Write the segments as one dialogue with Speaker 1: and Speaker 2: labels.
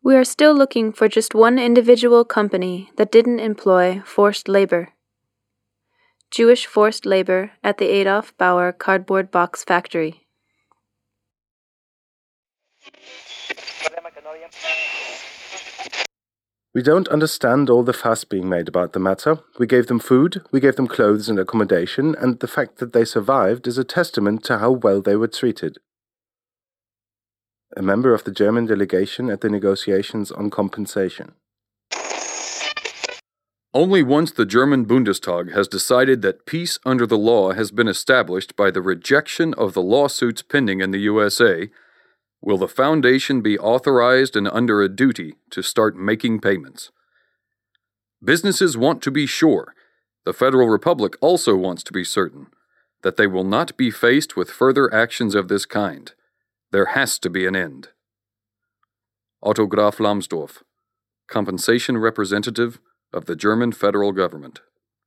Speaker 1: We are still looking for just one individual company that didn't employ forced labor. Jewish forced labor at the Adolf Bauer cardboard box factory.
Speaker 2: We don't understand all the fuss being made about the matter. We gave them food, we gave them clothes and accommodation, and the fact that they survived is a testament to how well they were treated. A member of the German delegation at the negotiations on compensation.
Speaker 3: Only once the German Bundestag has decided that peace under the law has been established by the rejection of the lawsuits pending in the USA, will the Foundation be authorized and under a duty to start making payments. Businesses want to be sure, the Federal Republic also wants to be certain, that they will not be faced with further actions of this kind. There has to be an end. Otto Graf Lambsdorff, Compensation Representative of the German Federal Government.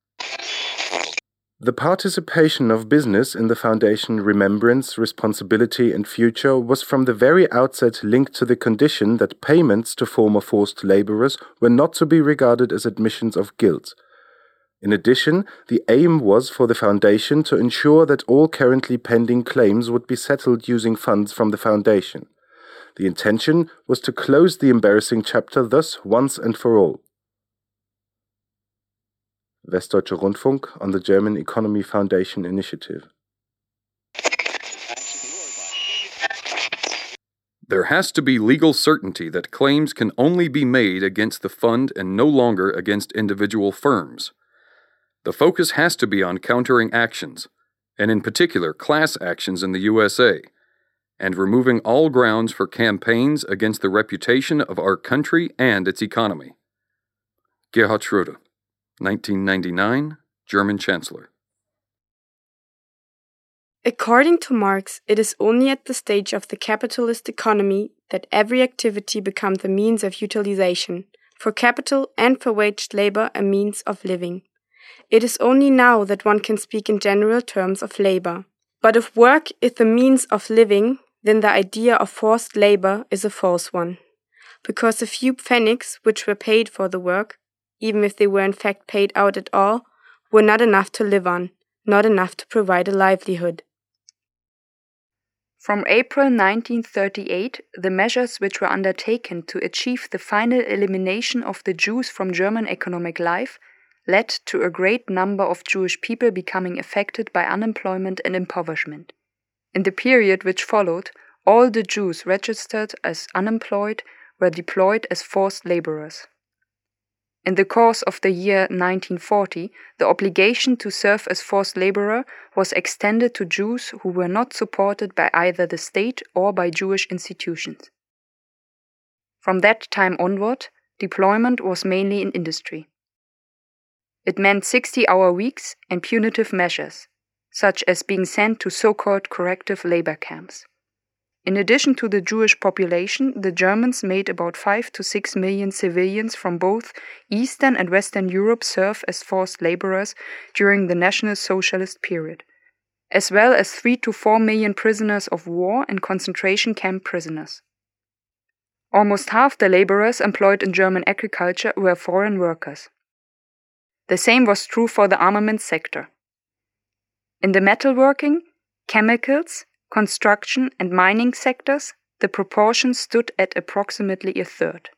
Speaker 2: The participation of business in the Foundation Remembrance, Responsibility and Future was from the very outset linked to the condition that payments to former forced laborers were not to be regarded as admissions of guilt. In addition, the aim was for the Foundation to ensure that all currently pending claims would be settled using funds from the Foundation. The intention was to close the embarrassing chapter thus once and for all. Westdeutscher Rundfunk on the German Economy Foundation Initiative.
Speaker 3: There has to be legal certainty that claims can only be made against the fund and no longer against individual firms. The focus has to be on countering actions, and in particular class actions in the USA, and removing all grounds for campaigns against the reputation of our country and its economy. Gerhard Schröder, 1999, German Chancellor.
Speaker 4: According to Marx, it is only at the stage of the capitalist economy that every activity becomes a means of utilization, for capital and for waged labor a means of living. It is only now that one can speak in general terms of labor. But if work is the means of living, then the idea of forced labor is a false one. Because the few pfennigs which were paid for the work, even if they were in fact paid out at all, were not enough to live on, not enough to provide a livelihood. From April 1938, the measures which were undertaken to achieve the final elimination of the Jews from German economic life led to a great number of Jewish people becoming affected by unemployment and impoverishment. In the period which followed, all the Jews registered as unemployed were deployed as forced laborers. In the course of the year 1940, the obligation to serve as forced laborer was extended to Jews who were not supported by either the state or by Jewish institutions. From that time onward, deployment was mainly in industry. It meant 60-hour weeks and punitive measures, such as being sent to so-called corrective labor camps. In addition to the Jewish population, the Germans made about 5 to 6 million civilians from both Eastern and Western Europe serve as forced laborers during the National Socialist period, as well as 3 to 4 million prisoners of war and concentration camp prisoners. Almost half the laborers employed in German agriculture were foreign workers. The same was true for the armament sector. In the metalworking, chemicals, construction and mining sectors, the proportion stood at approximately a third.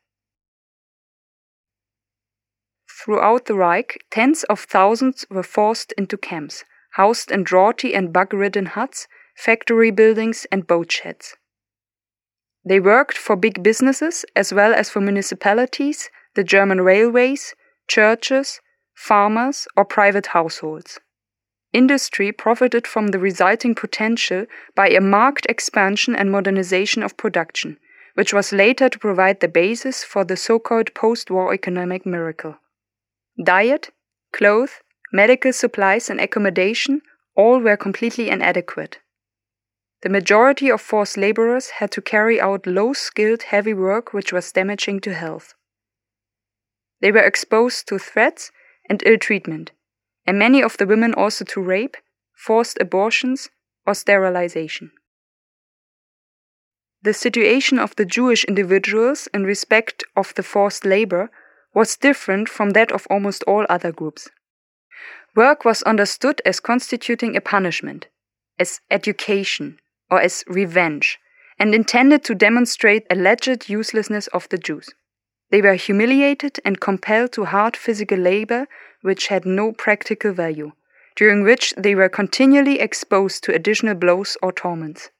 Speaker 4: Throughout the Reich, tens of thousands were forced into camps, housed in draughty and bug-ridden huts, factory buildings and boat sheds. They worked for big businesses as well as for municipalities, the German railways, churches, farmers or private households. Industry profited from the resulting potential by a marked expansion and modernization of production, which was later to provide the basis for the so-called post-war economic miracle. Diet, clothes, medical supplies and accommodation all were completely inadequate. The majority of forced laborers had to carry out low-skilled heavy work which was damaging to health. They were exposed to threats and ill treatment, and many of the women also to rape, forced abortions, or sterilization. the situation of the Jewish individuals in respect of the forced labor was different from that of almost all other groups. Work was understood as constituting a punishment, as education, or as revenge, and intended to demonstrate alleged uselessness of the Jews. They were humiliated and compelled to hard physical labor which had no practical value, during which they were continually exposed to additional blows or torments.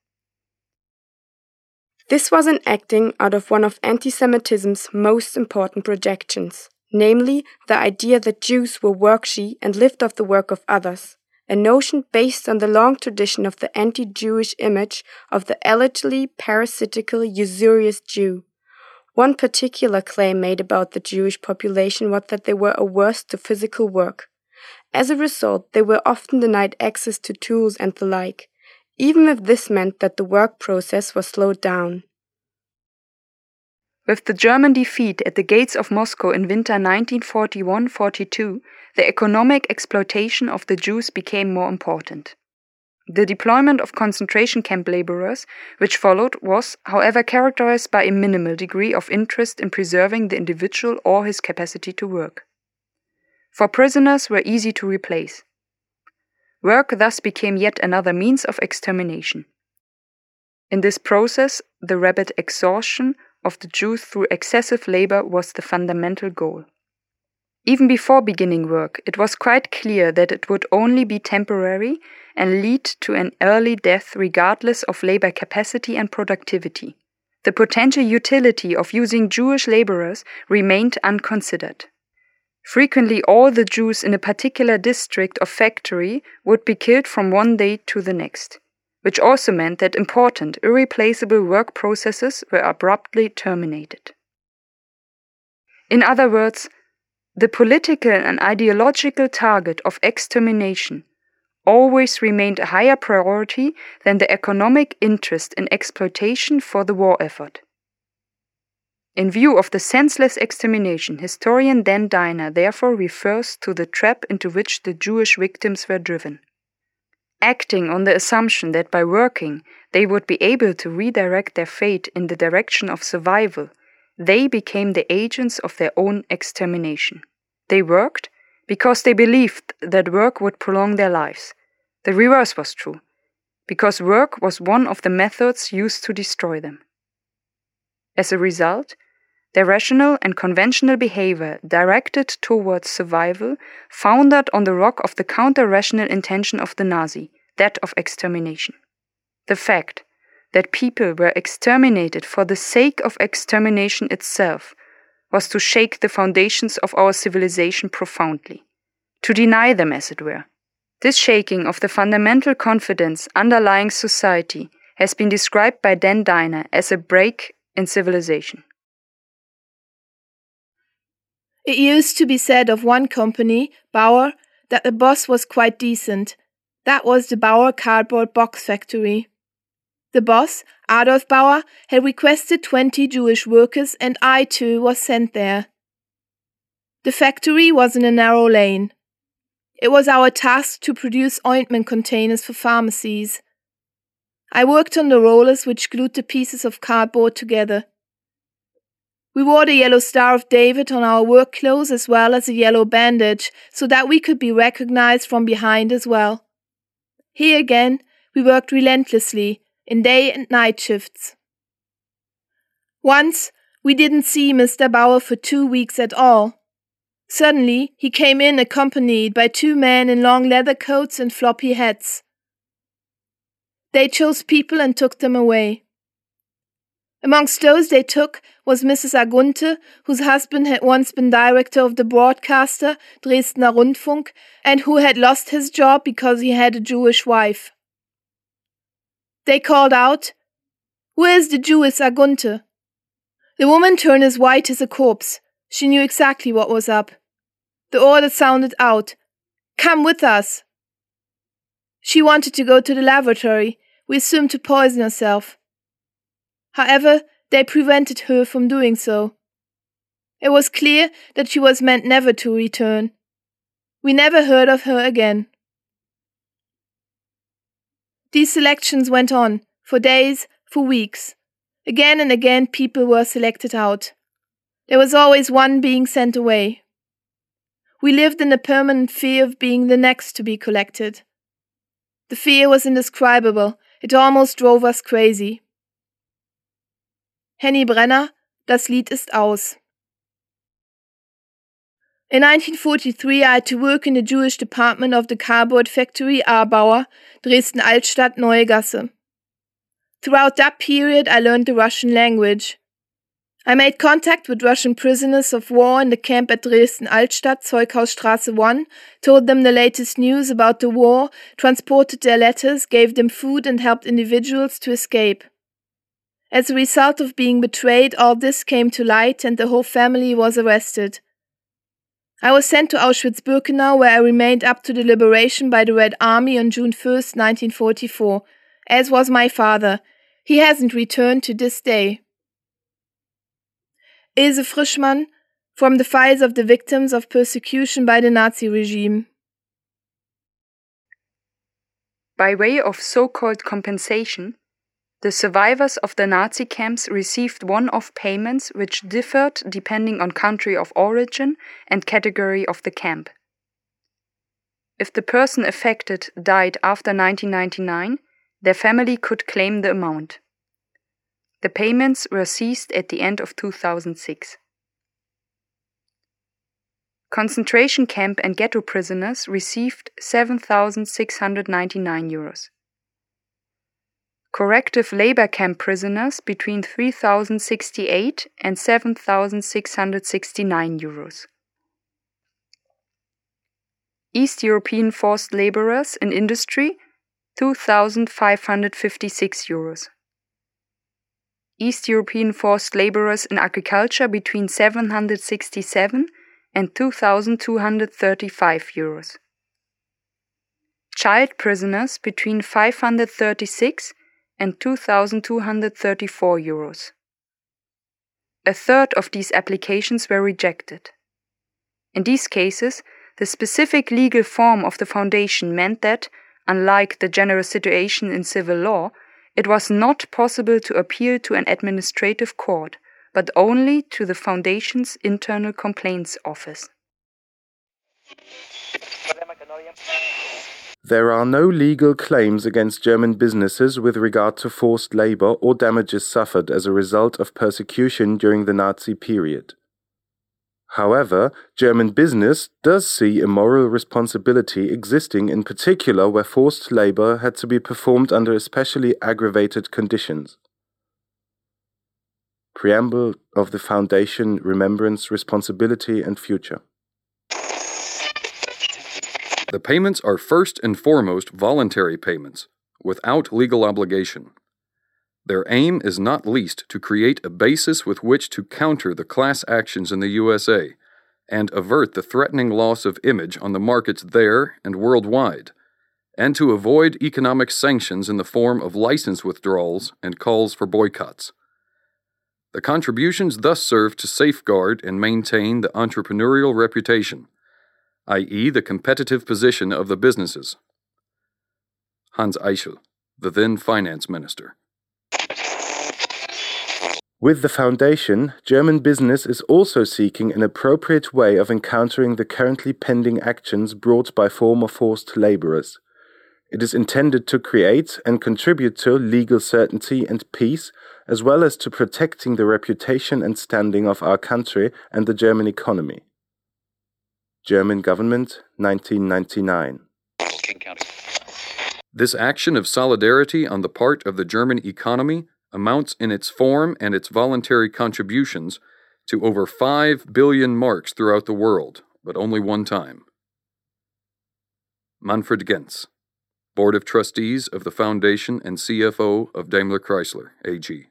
Speaker 5: This was an acting out of one of anti-Semitism's most important projections, namely the idea that Jews were workshy and lived off the work of others, a notion based on the long tradition of the anti-Jewish image of the allegedly parasitical, usurious Jew. One particular claim made about the Jewish population was that they were averse to physical work. As a result, they were often denied access to tools and the like, even if this meant that the work process was slowed down.
Speaker 4: With the German defeat at the gates of Moscow in winter 1941-42, the economic exploitation of the Jews became more important. The deployment of concentration camp laborers, which followed, was, however, characterized by a minimal degree of interest in preserving the individual or his capacity to work. For prisoners were easy to replace. Work thus became yet another means of extermination. In this process, the rapid exhaustion of the Jews through excessive labor was the fundamental goal. Even before beginning work, it was quite clear that it would only be temporary and lead to an early death regardless of labor capacity and productivity. The potential utility of using Jewish laborers remained unconsidered. Frequently, all the Jews in a particular district or factory would be killed from one day to the next, which also meant that important, irreplaceable work processes were abruptly terminated. In other words, the political and ideological target of extermination always remained a higher priority than the economic interest in exploitation for the war effort. In view of the senseless extermination, historian Dan Diner therefore refers to the trap into which the Jewish victims were driven. Acting on the assumption that by working they would be able to redirect their fate in the direction of survival, they became the agents of their own extermination. They worked because they believed that work would prolong their lives. The reverse was true, because work was one of the methods used to destroy them. As a result, their rational and conventional behavior directed towards survival foundered on the rock of the counter-rational intention of the Nazi, that of extermination. The fact that people were exterminated for the sake of extermination itself was to shake the foundations of our civilization profoundly, to deny them, as it were. This shaking of the fundamental confidence underlying society has been described by Dan Diner as a break in civilization.
Speaker 6: It used to be said of one company, Bauer, that the boss was quite decent. That was the Bauer cardboard box factory. The boss, Adolf Bauer, had requested 20 Jewish workers, and I too was sent there. The factory was in a narrow lane. It was our task to produce ointment containers for pharmacies. I worked on the rollers which glued the pieces of cardboard together. We wore the yellow Star of David on our work clothes as well as a yellow bandage, so that we could be recognized from behind as well. Here again, we worked relentlessly, in day and night shifts. Once, we didn't see Mr. Bauer for 2 weeks at all. Suddenly, he came in accompanied by 2 men in long leather coats and floppy hats. They chose people and took them away. Amongst those they took was Mrs. Agunte, whose husband had once been director of the broadcaster, Dresdner Rundfunk, and who had lost his job because he had a Jewish wife. They called out, "Where is the Jewess Agunte?" The woman turned as white as a corpse. She knew exactly what was up. The order sounded out, "Come with us." She wanted to go to the lavatory. We assumed to poison herself. However, they prevented her from doing so. It was clear that she was meant never to return. We never heard of her again. These selections went on, for days, for weeks. Again and again people were selected out. There was always one being sent away. We lived in a permanent fear of being the next to be collected. The fear was indescribable. It almost drove us crazy. Henny Brenner, Das Lied ist aus. In 1943 I had to work in the Jewish department of the cardboard factory Aarbauer, Dresden-Altstadt, Neue Gasse. Throughout that period I learned the Russian language. I made contact with Russian prisoners of war in the camp at Dresden-Altstadt, Zeughausstraße 1, told them the latest news about the war, transported their letters, gave them food and helped individuals to escape. As a result of being betrayed, all this came to light and the whole family was arrested. I was sent to Auschwitz-Birkenau, where I remained up to the liberation by the Red Army on June 1st, 1944, as was my father. He hasn't returned to this day. Ilse Frischmann, from the files of the victims of persecution by the Nazi regime.
Speaker 4: By way of so-called compensation, the survivors of the Nazi camps received one-off payments which differed depending on country of origin and category of the camp. If the person affected died after 1999, their family could claim the amount. The payments were ceased at the end of 2006. Concentration camp and ghetto prisoners received €7,699. Corrective labor camp prisoners between €3,068 and €7,669. East European forced laborers in industry, €2,556. East European forced laborers in agriculture between €767 and €2,235. Child prisoners between €536 and €2,234. A third of these applications were rejected. In these cases, the specific legal form of the foundation meant that, unlike the general situation in civil law, it was not possible to appeal to an administrative court, but only to the Foundation's Internal Complaints Office.
Speaker 2: There are no legal claims against German businesses with regard to forced labor or damages suffered as a result of persecution during the Nazi period. However, German business does see a moral responsibility existing in particular where forced labor had to be performed under especially aggravated conditions. Preamble of the Foundation Remembrance, Responsibility and Future.
Speaker 3: The payments are first and foremost voluntary payments, without legal obligation. Their aim is not least to create a basis with which to counter the class actions in the USA and avert the threatening loss of image on the markets there and worldwide, and to avoid economic sanctions in the form of license withdrawals and calls for boycotts. The contributions thus serve to safeguard and maintain the entrepreneurial reputation, i.e. the competitive position of the businesses. Hans Eichel, the then finance minister.
Speaker 2: With the Foundation, German business is also seeking an appropriate way of encountering the currently pending actions brought by former forced laborers. It is intended to create and contribute to legal certainty and peace, as well as to protecting the reputation and standing of our country and the German economy. German Government, 1999.
Speaker 3: This action of solidarity on the part of the German economy amounts in its form and its voluntary contributions to over 5 billion marks throughout the world, but only one time. Manfred Genz, Board of Trustees of the Foundation and CFO of Daimler Chrysler, AG.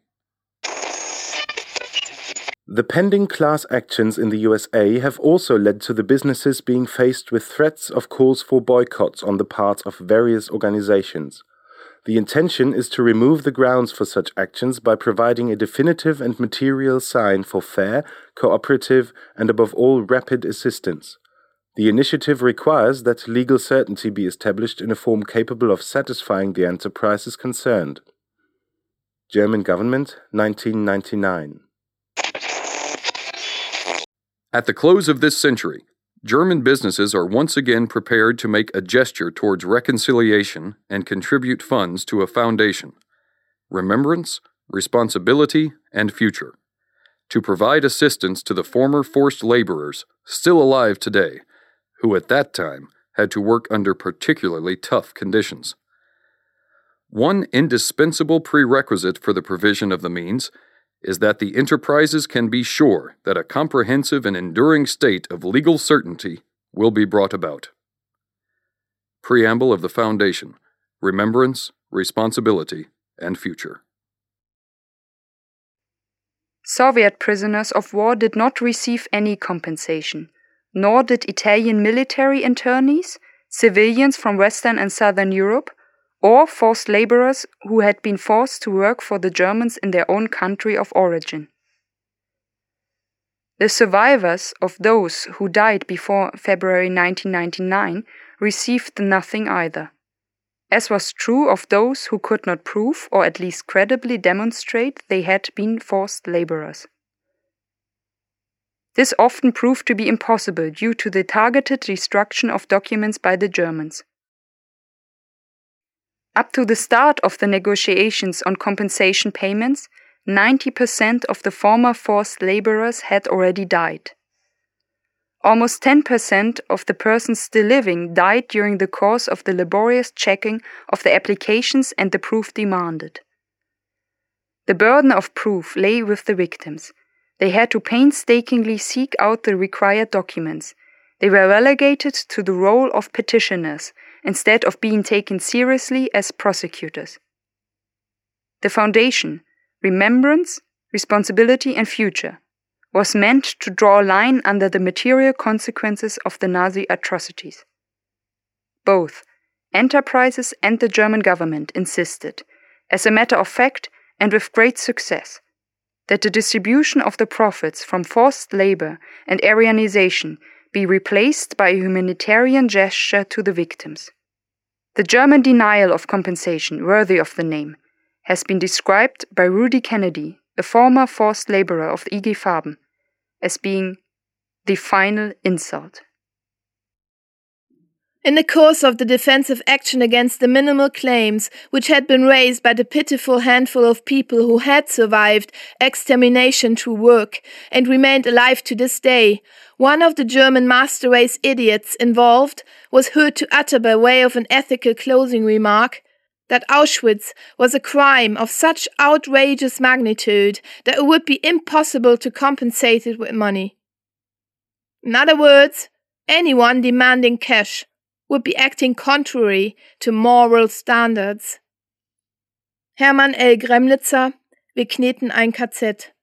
Speaker 2: The pending class actions in the USA have also led to the businesses being faced with threats of calls for boycotts on the part of various organizations. The intention is to remove the grounds for such actions by providing a definitive and material sign for fair, cooperative, and above all rapid assistance. The initiative requires that legal certainty be established in a form capable of satisfying the enterprises concerned. German government, 1999.
Speaker 3: At the close of this century, German businesses are once again prepared to make a gesture towards reconciliation and contribute funds to a foundation, Remembrance, Responsibility, and Future, to provide assistance to the former forced laborers still alive today, who at that time had to work under particularly tough conditions. One indispensable prerequisite for the provision of the means is that the enterprises can be sure that a comprehensive and enduring state of legal certainty will be brought about. Preamble of the Foundation, Remembrance, Responsibility, and Future.
Speaker 4: Soviet prisoners of war did not receive any compensation, nor did Italian military internees, civilians from Western and Southern Europe, or forced laborers who had been forced to work for the Germans in their own country of origin. The survivors of those who died before February 1999 received nothing either, as was true of those who could not prove or at least credibly demonstrate they had been forced laborers. This often proved to be impossible due to the targeted destruction of documents by the Germans. Up to the start of the negotiations on compensation payments, 90% of the former forced laborers had already died. Almost 10% of the persons still living died during the course of the laborious checking of the applications and the proof demanded. The burden of proof lay with the victims. They had to painstakingly seek out the required documents. They were relegated to the role of petitioners instead of being taken seriously as prosecutors. The foundation, Remembrance, Responsibility and Future, was meant to draw a line under the material consequences of the Nazi atrocities. Both enterprises and the German government insisted, as a matter of fact and with great success, that the distribution of the profits from forced labor and Aryanization be replaced by a humanitarian gesture to the victims. The German denial of compensation, worthy of the name, has been described by Rudy Kennedy, a former forced laborer of IG Farben, as being the final insult.
Speaker 6: In the course of the defensive action against the minimal claims which had been raised by the pitiful handful of people who had survived extermination through work and remained alive to this day, one of the German master race idiots involved was heard to utter by way of an ethical closing remark that Auschwitz was a crime of such outrageous magnitude that it would be impossible to compensate it with money. In other words, anyone demanding cash would be acting contrary to moral standards. Hermann L. Gremlitzer, Wir kneten ein KZ.